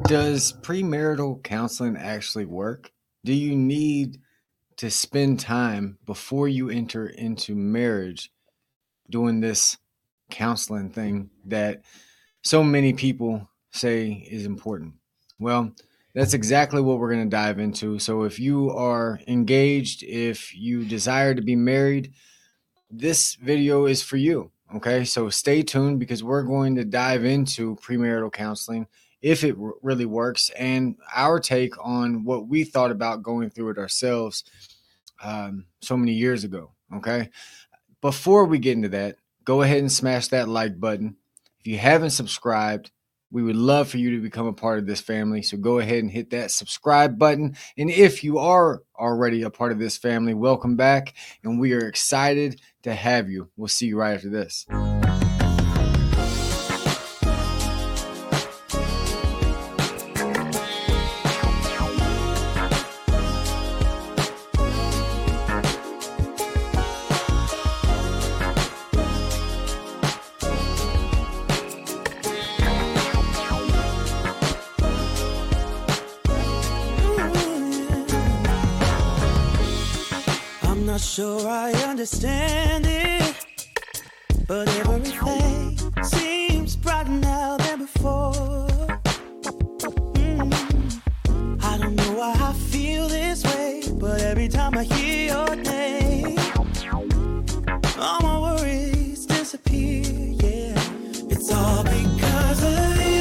Does premarital counseling actually work? Do you need to spend time before you enter into marriage doing this counseling thing that so many people say is important? Well, that's exactly what we're going to dive into. So if you are engaged, if you desire to be married, this video is for you. Okay, so stay tuned because we're going to dive into premarital counseling, if it really works, and our take on what we thought about going through it ourselves so many years ago. Okay, before we get into that, go ahead and smash that like button. If you haven't subscribed, we would love for you to become a part of this family. So go ahead and hit that subscribe button. And if you are already a part of this family, welcome back. And we are excited to have you. We'll see you right after this. Not sure I understand it, but everything seems brighter now than before. I don't know why I feel this way, but every time I hear your name, all my worries disappear, yeah. It's all because of you.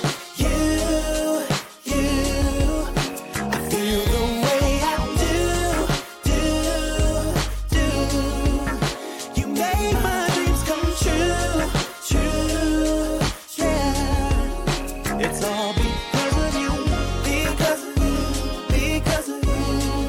I feel the way I do. You make my dreams come true, yeah. It's all because of you.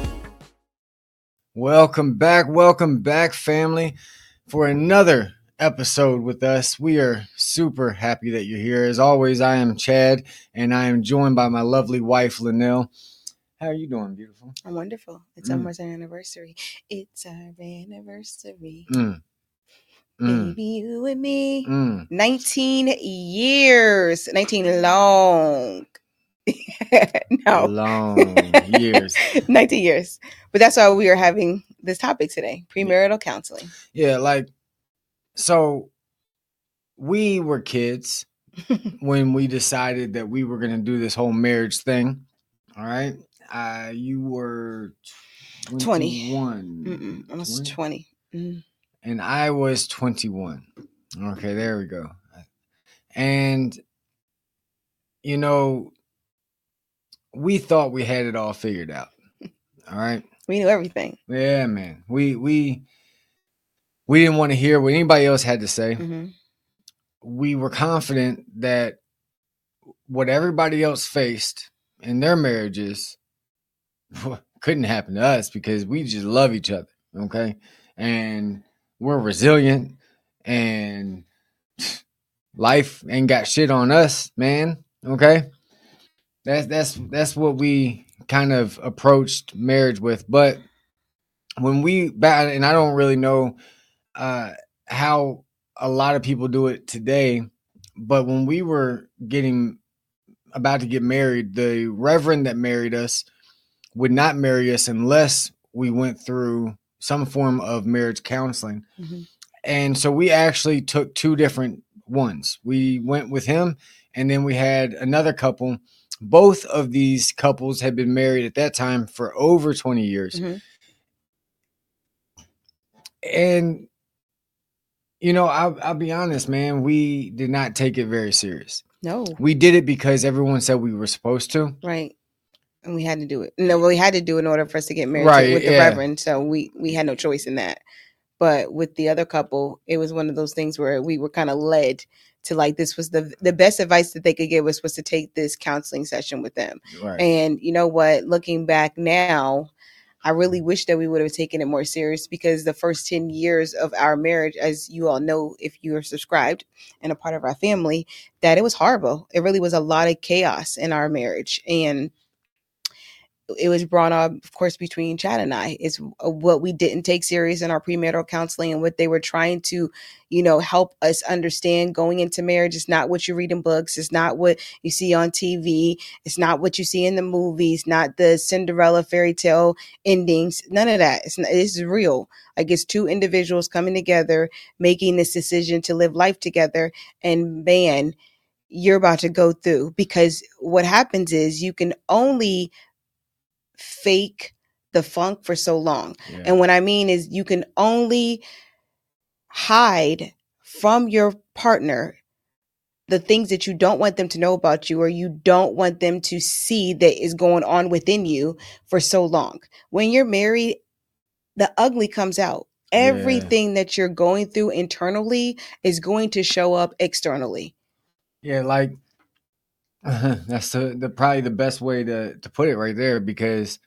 Welcome back, family, for another episode with us. We are super happy that you're here. As always, I am Chad, and I am joined by my lovely wife, Linnell. How are you doing, beautiful? I'm wonderful. It's almost our anniversary. It's our anniversary. Baby, you and me. 19 years. 19 long. Long years. 19 years. But that's why we are having this topic today. Premarital counseling. Yeah, so we were kids when we decided that we were going to do this whole marriage thing. All right. You were 21. I was 20. And I was 21. Okay, there we go. And, we thought we had it all figured out. All right. We knew everything. Yeah, man. We didn't want to hear what anybody else had to say. We were confident that what everybody else faced in their marriages couldn't happen to us because we just love each other. Okay. And we're resilient and life ain't got shit on us, man. Okay. That's what we kind of approached marriage with. But when and I don't really know how a lot of people do it today, but when we were about to get married, the reverend that married us would not marry us unless we went through some form of marriage counseling. And so we actually took two different ones. We went with him, and then we had another couple. Both of these couples had been married at that time for over 20 years. And, I'll be honest, man, we did not take it very serious. No. We did it because everyone said we were supposed to. Right. And we had to do it. No, we had to do it in order for us to get married with the reverend. So we had no choice in that. But with the other couple, it was one of those things where we were kind of led to this was the best advice that they could give us was to take this counseling session with them. Right. And you know what? Looking back now, I really wish that we would have taken it more serious because the first 10 years of our marriage, as you all know, if you are subscribed and a part of our family, that it was horrible. It really was a lot of chaos in our marriage. And it was brought up, of course, between Chad and I, is what we didn't take serious in our premarital counseling and what they were trying to, help us understand going into marriage. It's not what you read in books. It's not what you see on TV. It's not what you see in the movies, not the Cinderella fairy tale endings. None of that. It's real. Like, it's two individuals coming together, making this decision to live life together. And man, you're about to go through, because what happens is you can only fake the funk for so long. Yeah. And what I mean is you can only hide from your partner the things that you don't want them to know about you, or you don't want them to see that is going on within you for so long. When you're married, the ugly comes out. Everything that you're going through internally is going to show up externally. Yeah, like that's probably the best way to put it right there, because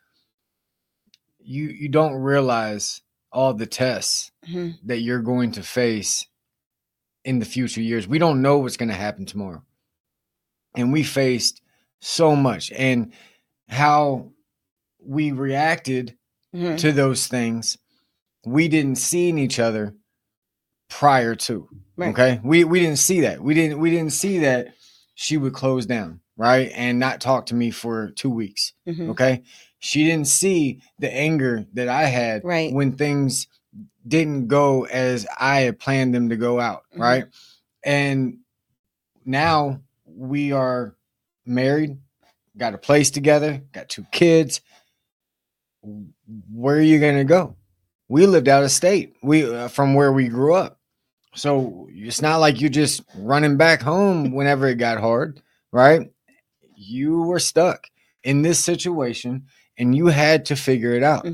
you don't realize all the tests that you're going to face in the future years. We don't know what's going to happen tomorrow. And we faced so much, and how we reacted to those things, we didn't see in each other prior to. Right. Okay. We didn't see that. We didn't see that she would close down, right, and not talk to me for 2 weeks. Okay. She didn't see the anger that I had when things didn't go as I had planned them to go out. Right. And now we are married, got a place together, got 2 kids. Where are you going to go? We lived out of state. From where we grew up. So it's not like you're just running back home whenever it got hard, right? You were stuck in this situation and you had to figure it out.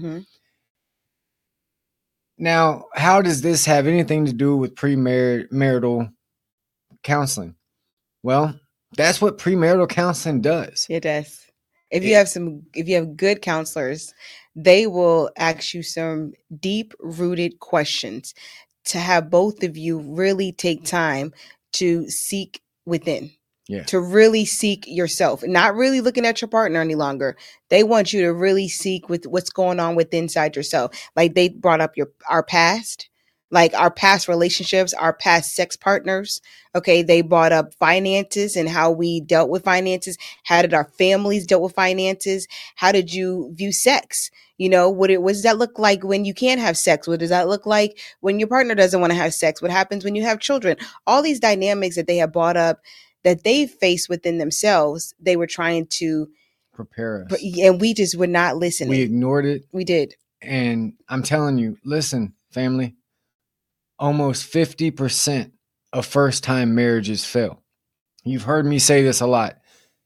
Now, how does this have anything to do with premarital counseling? Well, that's what premarital counseling does. It does. If you have good counselors, they will ask you some deep-rooted questions to have both of you really take time to seek within. Yeah. To really seek yourself, not really looking at your partner any longer. They want you to really seek with what's going on with inside yourself. Like, they brought up our past, like our past relationships, our past sex partners. Okay. They brought up finances and how we dealt with finances. How did our families deal with finances? How did you view sex? What does that look like when you can't have sex? What does that look like when your partner doesn't want to have sex? What happens when you have children? All these dynamics that they have brought up that they face within themselves, they were trying to prepare us. And we just would not listen. We ignored it. We did. And I'm telling you, listen, family, almost 50% of first-time marriages fail. You've heard me say this a lot.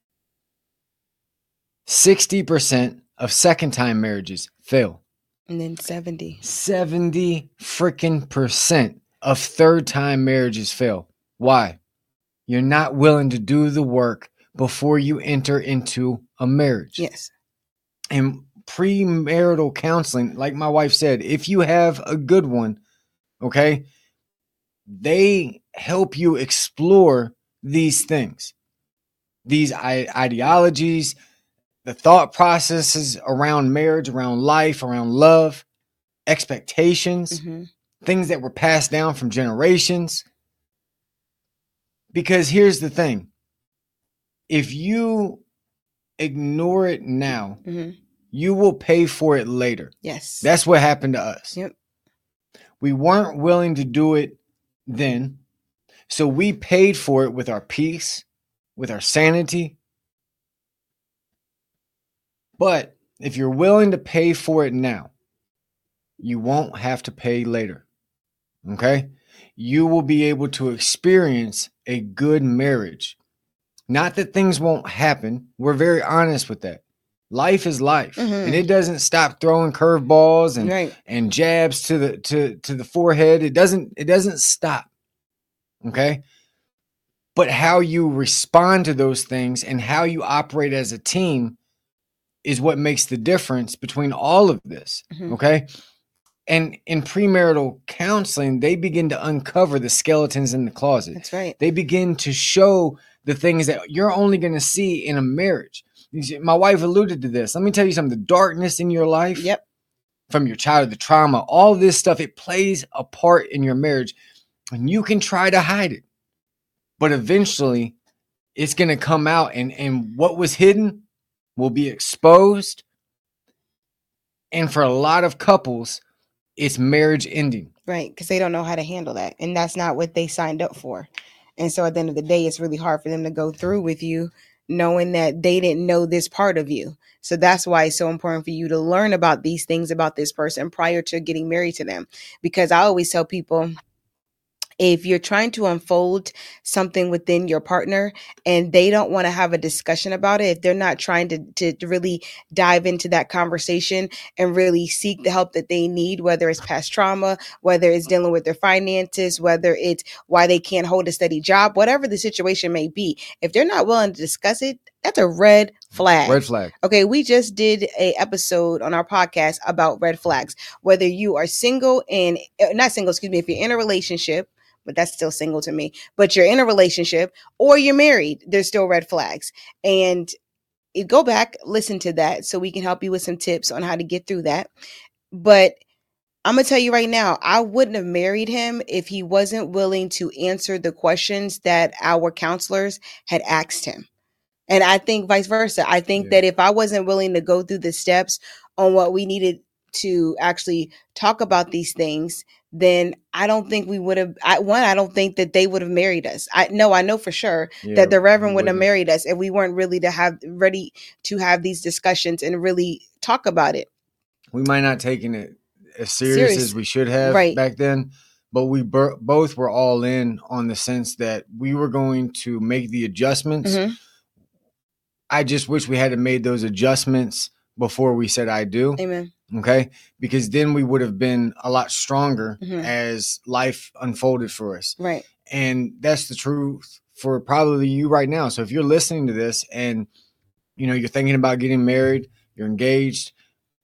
60% of second-time marriages fail. And then 70 freaking percent of third-time marriages fail. Why? You're not willing to do the work before you enter into a marriage. Yes. And premarital counseling, like my wife said, if you have a good one, okay, they help you explore these things, these ideologies, the thought processes around marriage, around life, around love, expectations, things that were passed down from generations. Because here's the thing. If you ignore it now, you will pay for it later. Yes. That's what happened to us. Yep. We weren't willing to do it then. So we paid for it with our peace, with our sanity. But if you're willing to pay for it now, you won't have to pay later. Okay? You will be able to experience a good marriage. Not that things won't happen. We're very honest with that. Life is life, and it doesn't stop throwing curveballs and jabs to the forehead. It doesn't stop. Okay? But how you respond to those things and how you operate as a team is what makes the difference between all of this. Okay? And in premarital counseling, they begin to uncover the skeletons in the closet. That's right. They begin to show the things that you're only going to see in a marriage. My wife alluded to this. Let me tell you something. The darkness in your life, yep, from your childhood, the trauma, all this stuff, it plays a part in your marriage. And you can try to hide it. But eventually, it's going to come out. And what was hidden will be exposed. And for a lot of couples, it's marriage ending. Right, because they don't know how to handle that. And that's not what they signed up for. And so at the end of the day, it's really hard for them to go through with you knowing that they didn't know this part of you. So that's why it's so important for you to learn about these things about this person prior to getting married to them. Because I always tell people, if you're trying to unfold something within your partner and they don't want to have a discussion about it, if they're not trying to really dive into that conversation and really seek the help that they need, whether it's past trauma, whether it's dealing with their finances, whether it's why they can't hold a steady job, whatever the situation may be, if they're not willing to discuss it, that's a red flag. Red flag. Okay, we just did an episode on our podcast about red flags. Whether you are single and not single, excuse me, if you're in a relationship, but that's still single to me, but you're in a relationship or you're married, there's still red flags. And go back, listen to that so we can help you with some tips on how to get through that. But I'm going to tell you right now, I wouldn't have married him if he wasn't willing to answer the questions that our counselors had asked him. And I think vice versa. I think that if I wasn't willing to go through the steps on what we needed to actually talk about these things, then I don't think we would have. I don't think that they would have married us. I know for sure that the Reverend wouldn't have married us if we weren't really ready to have these discussions and really talk about it. We might not taken it as serious as we should have back then, but we both were all in on the sense that we were going to make the adjustments. Mm-hmm. I just wish we had made those adjustments before we said I do. Amen. Okay. Because then we would have been a lot stronger as life unfolded for us. Right. And that's the truth for probably you right now. So if you're listening to this and, you're thinking about getting married, you're engaged,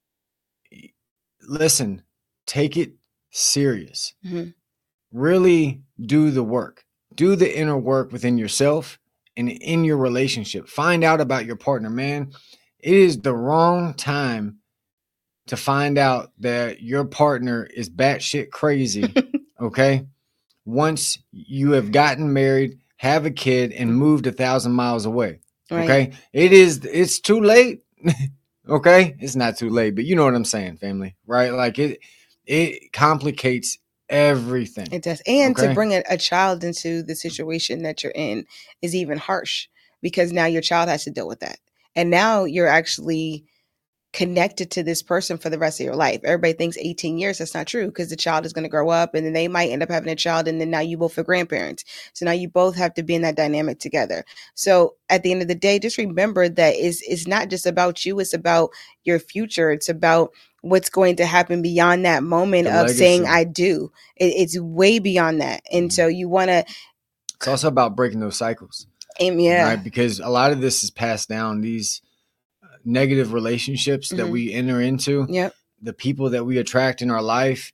listen, take it serious. Mm-hmm. Really do the work. Do the inner work within yourself and in your relationship. Find out about your partner, man. It is the wrong time to find out that your partner is batshit crazy, okay? Once you have gotten married, have a kid, and moved 1,000 miles away, okay? It's too late, okay? It's not too late, but you know what I'm saying, family, right? Like it complicates everything. It does. And to bring a child into the situation that you're in is even harsh because now your child has to deal with that. And now you're actually connected to this person for the rest of your life. Everybody thinks 18 years. That's not true because the child is going to grow up and then they might end up having a child and then now you both are grandparents. So now you both have to be in that dynamic together. So at the end of the day, just remember that it's not just about you. It's about your future. It's about what's going to happen beyond that moment of saying I do. It's way beyond that. And so you want to. It's also about breaking those cycles. Yeah. Right? Because a lot of this is passed down. These negative relationships that we enter into, the people that we attract in our life,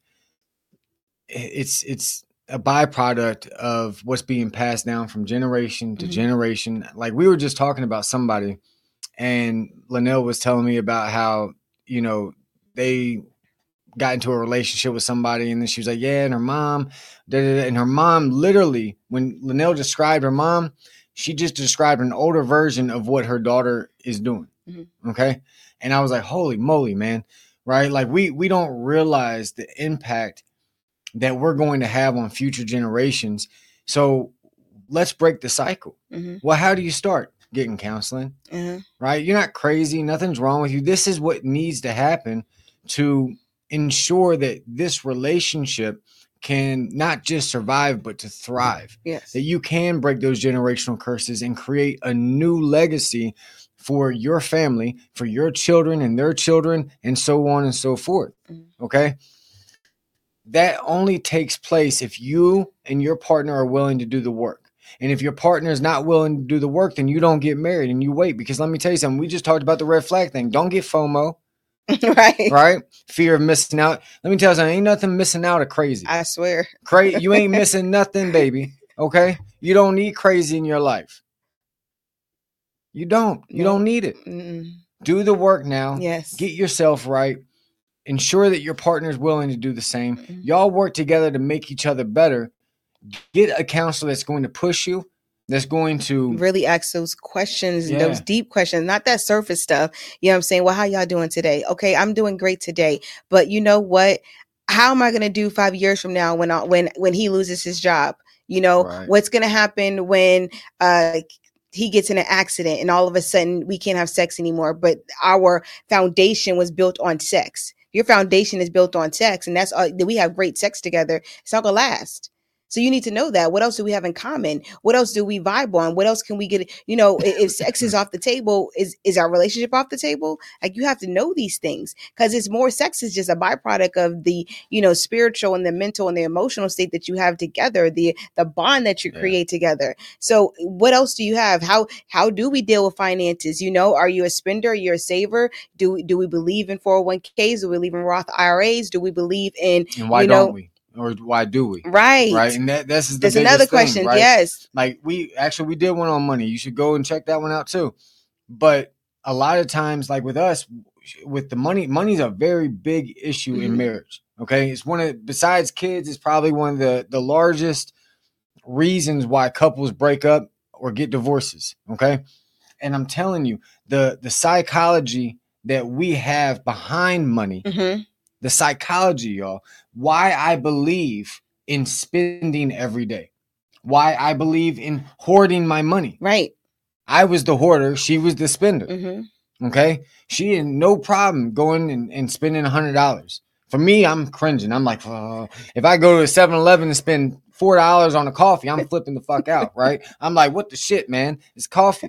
it's a byproduct of what's being passed down from generation to generation. Like we were just talking about somebody and Linnell was telling me about how, they got into a relationship with somebody and then she was like, yeah, and her mom, and her mom literally, when Linnell described her mom, she just described an older version of what her daughter is doing. Mm-hmm. Okay. And I was like, holy moly, man. Right. Like we don't realize the impact that we're going to have on future generations. So let's break the cycle. Mm-hmm. Well, how do you start? Getting counseling, right? You're not crazy. Nothing's wrong with you. This is what needs to happen to ensure that this relationship can not just survive, but to thrive. Yes. That you can break those generational curses and create a new legacy for your family, for your children and their children, and so on and so forth. Mm-hmm. Okay. That only takes place if you and your partner are willing to do the work. And if your partner is not willing to do the work, then you don't get married and you wait. Because let me tell you something. We just talked about the red flag thing. Don't get FOMO. Right? Fear of missing out. Let me tell you something. Ain't nothing missing out of crazy. I swear. You ain't missing nothing, baby. Okay? You don't need crazy in your life. You don't. You don't need it. Mm-mm. Do the work now. Yes. Get yourself right. Ensure that your partner is willing to do the same. Mm-hmm. Y'all work together to make each other better. Get a counselor that's going to push you, that's going to really ask those questions, those deep questions, not that surface stuff. You know what I'm saying? Well, how y'all doing today? Okay, I'm doing great today. But you know what? How am I going to do 5 years from now when he loses his job? You know, what's going to happen when he gets in an accident and all of a sudden we can't have sex anymore, but our foundation was built on sex. Your foundation is built on sex, and that's we have great sex together. It's not gonna last. So you need to know that. What else do we have in common? What else do we vibe on? What else can we get? You know, if sex is off the table, is our relationship off the table? Like, you have to know these things, because it's more, sex is just a byproduct of the, you know, spiritual and the mental and the emotional state that you have together, the bond that you create together. So what else do you have? How do we deal with finances? You know, are you a spender? Are you a saver? Do we believe in 401ks? Do we believe in Roth IRAs? Do we believe in, and why don't we? Or why do we? Right. And that's another question. Right? Yes. Like, we did one on money. You should go and check that one out too. But a lot of times, like with us, with the money's a very big issue in marriage. Okay. It's besides kids, it's probably one of the largest reasons why couples break up or get divorces. Okay. And I'm telling you, the psychology that we have behind money, the psychology, y'all, why I believe in spending every day, why I believe in hoarding my money. Right. I was the hoarder. She was the spender. Okay. She had no problem going and spending $100. For me, I'm cringing. I'm like, if I go to a 7-Eleven and spend $4 on a coffee, I'm flipping the fuck out. Right. I'm like, what the shit, man? It's coffee.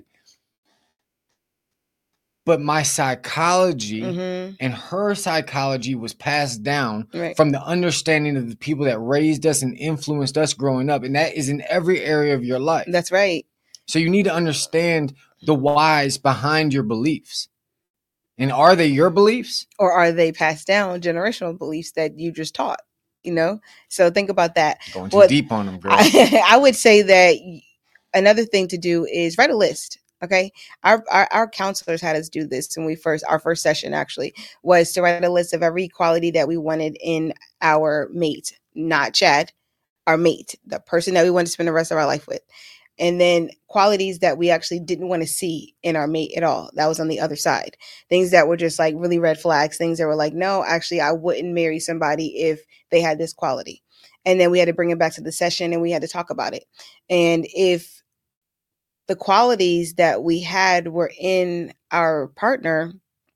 But my psychology and her psychology was passed down from the understanding of the people that raised us and influenced us growing up. And that is in every area of your life. That's right. So you need to understand the whys behind your beliefs. And are they your beliefs? Or are they passed down generational beliefs that you just taught? You know? So think about that. Going too deep on them, girl. I would say that another thing to do is write a list. Okay. Our counselors had us do this when our first session actually was to write a list of every quality that we wanted in our mate, not Chad, our mate, the person that we wanted to spend the rest of our life with. And then qualities that we actually didn't want to see in our mate at all. That was on the other side. Things that were just like really red flags, things that were like, no, actually, I wouldn't marry somebody if they had this quality. And then we had to bring it back to the session and we had to talk about it. And if the qualities that we had were in our partner,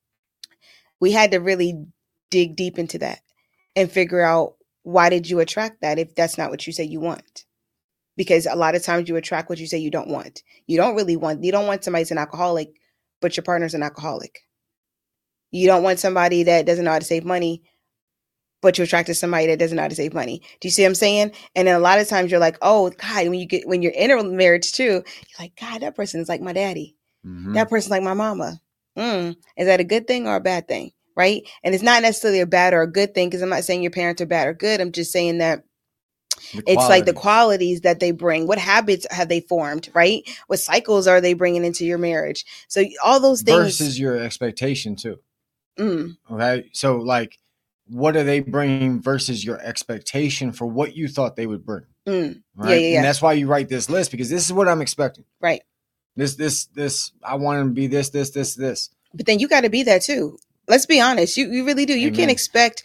we had to really dig deep into that and figure out, why did you attract that if that's not what you say you want? Because a lot of times you attract what you say you don't want. You don't want somebody who's an alcoholic, but your partner's an alcoholic. You don't want somebody that doesn't know how to save money, but you attracted somebody that doesn't know how to save money. Do you see what I'm saying? And then a lot of times you're like, oh God, when you're in a marriage too, you're like, God, that person is like my daddy. That person's like my mama. Is that a good thing or a bad thing? Right? And it's not necessarily a bad or a good thing, because I'm not saying your parents are bad or good. I'm just saying that it's like the qualities that they bring. What habits have they formed, right? What cycles are they bringing into your marriage? So all those things. Versus your expectation too. Okay. So like, what are they bringing versus your expectation for what you thought they would bring? Right. Yeah. And that's why you write this list, because this is what I'm expecting. Right. This, I want them to be this. But then you got to be that too. Let's be honest. You really do. You can't expect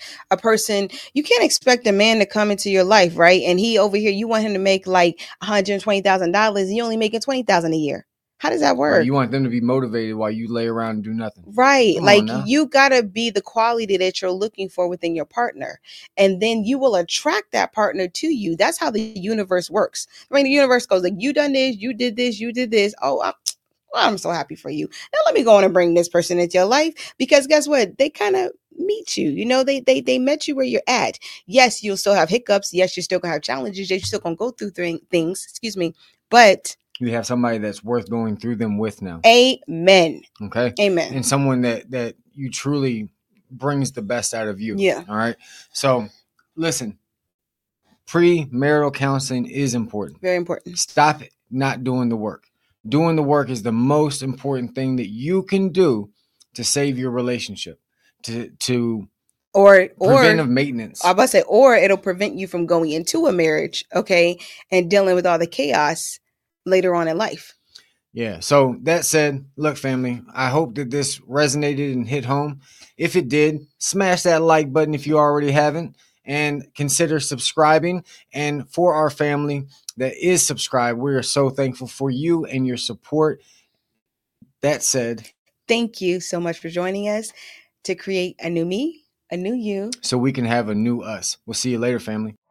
a man to come into your life, right? And he over here, you want him to make like $120,000 and you're only making $20,000 a year. How does that work? Right, you want them to be motivated while you lay around and do nothing. Right. Like, you got to be the quality that you're looking for within your partner. And then you will attract that partner to you. That's how the universe works. I mean, the universe goes like, you done this, you did this. Oh, I'm so happy for you. Now let me go on and bring this person into your life, because guess what? They kind of meet you. You know, they met you where you're at. Yes, you'll still have hiccups. Yes, you're still going to have challenges. Yes, you're still going to go through things. But you have somebody that's worth going through them with now. Amen. Okay. Amen. And someone that you truly brings the best out of you. Yeah. All right. So listen, premarital counseling is important. Very important. Stop not doing the work. Doing the work is the most important thing that you can do to save your relationship, to or preventive maintenance. I was about to say, or it'll prevent you from going into a marriage, okay, and dealing with all the chaos later on in life. Yeah. So that said, look, family, I hope that this resonated and hit home. If it did, smash that like button if you already haven't, and consider subscribing. And for our family that is subscribed, we are so thankful for you and your support. That said, thank you so much for joining us to create a new me, a new you, so we can have a new us. We'll see you later, family.